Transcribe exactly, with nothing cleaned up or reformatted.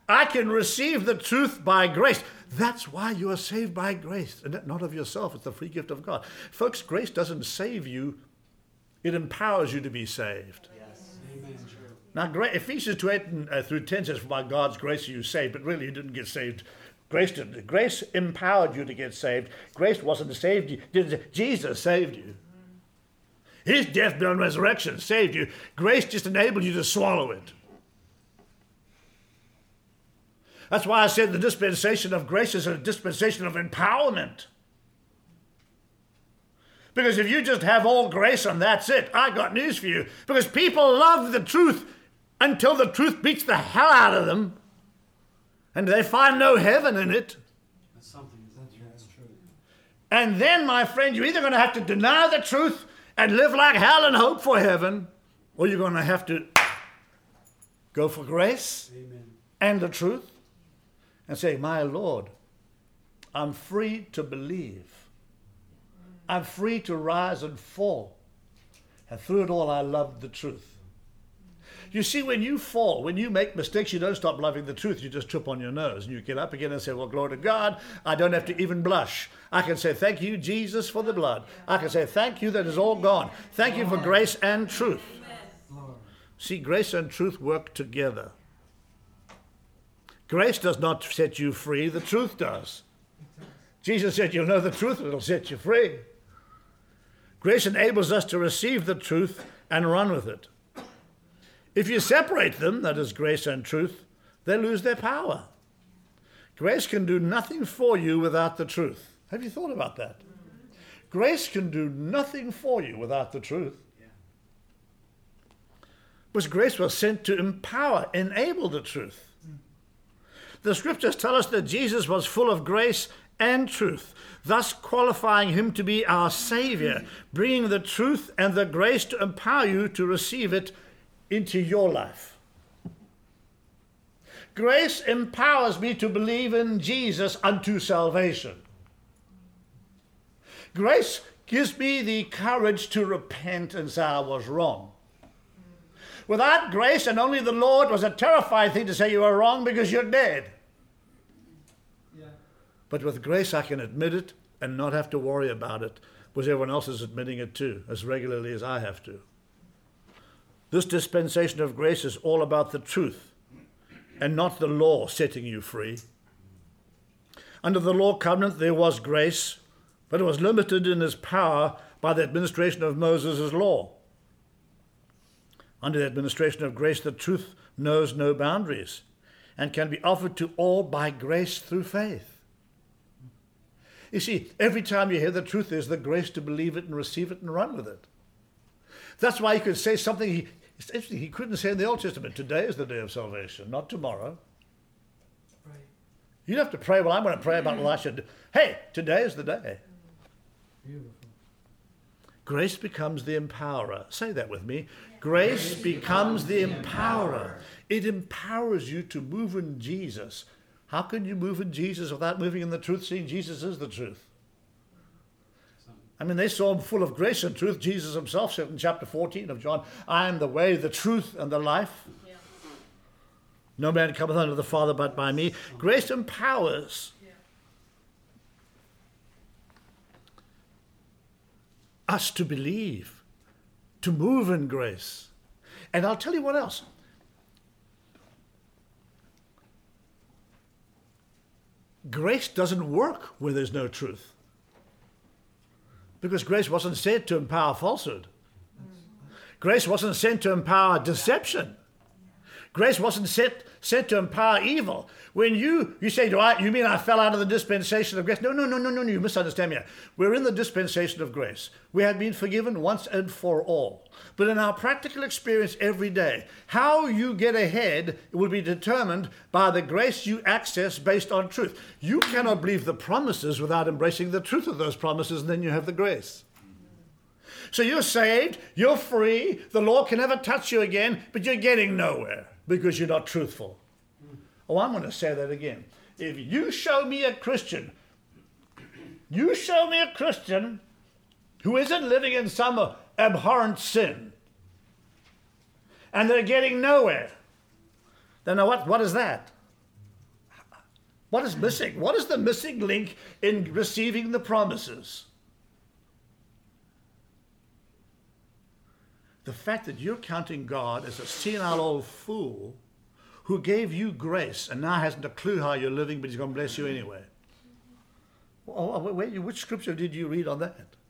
I can receive the truth by grace. That's why you are saved by grace, and not of yourself. It's the free gift of God. Folks, grace doesn't save you. It empowers you to be saved. Yes. Amen. Now, Ephesians two, eight and, uh, through ten says, by God's grace are you saved, but really you didn't get saved. Grace didn't. Grace empowered you to get saved. Grace wasn't saved you. Jesus saved you. His death, burial, and resurrection saved you. Grace just enabled you to swallow it. That's why I said the dispensation of grace is a dispensation of empowerment. Because if you just have all grace and that's it, I got news for you. Because people love the truth until the truth beats the hell out of them and they find no heaven in it. That's something. That's true. And then, my friend, you're either going to have to deny the truth and live like hell and hope for heaven, or you're going to have to go for grace Amen. and the truth and say, my Lord, I'm free to believe. I'm free to rise and fall. And through it all, I love the truth. You see, when you fall, when you make mistakes, you don't stop loving the truth. You just trip on your nose. And you get up again and say, well, glory to God. I don't have to even blush. I can say, thank you, Jesus, for the blood. I can say, thank you that is all gone. Thank you for grace and truth. See, grace and truth work together. Grace does not set you free. The truth does. Jesus said, you'll know the truth, it'll set you free. Grace enables us to receive the truth and run with it. If you separate them, that is grace and truth, they lose their power. Grace can do nothing for you without the truth. Have you thought about that? Grace can do nothing for you without the truth. Because grace was sent to empower, enable the truth. The scriptures tell us that Jesus was full of grace and truth, thus qualifying him to be our Savior, bringing the truth and the grace to empower you to receive it into your life. Grace empowers me to believe in Jesus unto salvation. Grace gives me the courage to repent and say I was wrong. Without grace and only the Lord was a terrifying thing to say you were wrong because you're dead. Yeah. But with grace I can admit it and not have to worry about it because everyone else is admitting it too, as regularly as I have to. This dispensation of grace is all about the truth and not the law setting you free. Under the law covenant there was grace, but it was limited in its power by the administration of Moses' law. Under the administration of grace, the truth knows no boundaries and can be offered to all by grace through faith. You see, every time you hear the truth, there's the grace to believe it and receive it and run with it. That's why he could say something he, it's interesting, he couldn't say in the Old Testament, today is the day of salvation, not tomorrow. Right. You'd have to pray, well, I'm going to pray about Elisha. Hey, today is the day. Beautiful. Grace becomes the empowerer. Say that with me. Grace becomes the empowerer. It empowers you to move in Jesus. How can you move in Jesus without moving in the truth, seeing Jesus is the truth? I mean, they saw him full of grace and truth. Jesus himself said in chapter fourteen of John, I am the way, the truth, and the life. Yeah. No man cometh unto the Father but by me. Grace empowers. Yeah. Us to believe, to move in grace. And I'll tell you what else. Grace doesn't work where there's no truth. Because grace wasn't sent to empower falsehood. Grace wasn't sent to empower deception. Grace wasn't sent, sent to empower evil. When you, you say, do I, you mean I fell out of the dispensation of grace? No, no, no, no, no, no, you misunderstand me. We're in the dispensation of grace. We have been forgiven once and for all. But in our practical experience every day, how you get ahead will be determined by the grace you access based on truth. You cannot believe the promises without embracing the truth of those promises, and then you have the grace. So you're saved, you're free, the law can never touch you again, but you're getting nowhere because you're not truthful. Oh, I'm going to say that again. If you show me a Christian, you show me a Christian who isn't living in some abhorrent sin, and they're getting nowhere, then what, what is that? What is missing? What is the missing link in receiving the promises? The fact that you're counting God as a senile old fool who gave you grace and now hasn't a clue how you're living, but he's going to bless you anyway. Oh, wait, which scripture did you read on that?